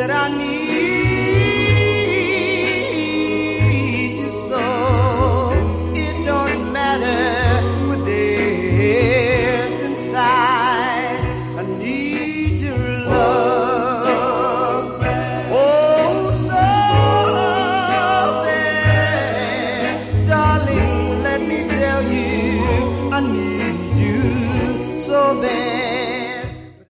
that I need you so. It don't matter what there's inside. I need your love. Oh, so bad. Darling, let me tell you, I need you so bad.